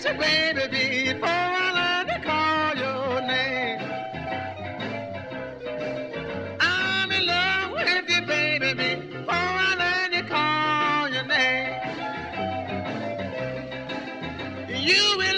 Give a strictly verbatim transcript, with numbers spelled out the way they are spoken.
you, baby, before I learn to call your name. I'm in love with you, baby, before I learn to call your name. You will